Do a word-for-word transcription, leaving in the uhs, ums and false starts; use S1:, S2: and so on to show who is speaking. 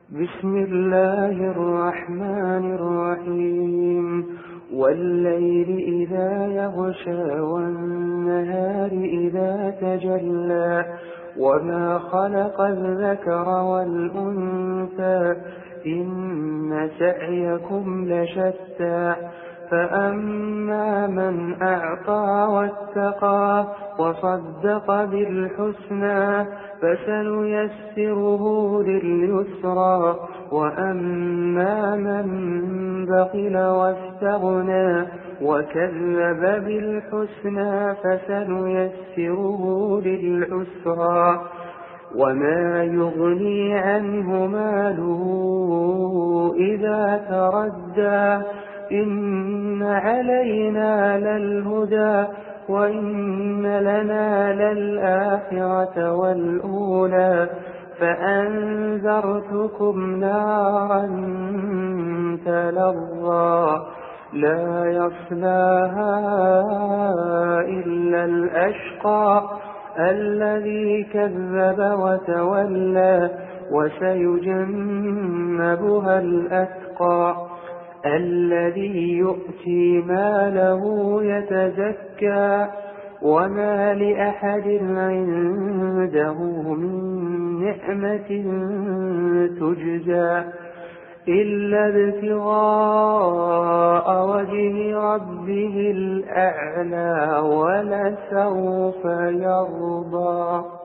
S1: بسم الله الرحمن الرحيم والليل إذا يغشى والنهار إذا تجلى وما خلق الذكر والأنثى إن سعيكم لشتى فأما من أعطى واتقى وصدق بالحسنى فسنيسره لليسرى وأما من بخل واستغنى وكذب بالحسنى فسنيسره للعسرى وما يغني عنه ماله إذا تردى إن علينا للهدى وإن لنا للآخرة والأولى فأنذرتكم نارا تلظى لا يصلاها إلا الأشقى الذي كذب وتولى وسيجنبها الأتقى الذي يؤتي ماله يتزكى وما لأحد عنده من نعمة تجزى إلا ابتغاء وجه ربه الأعلى ولسوف يرضى.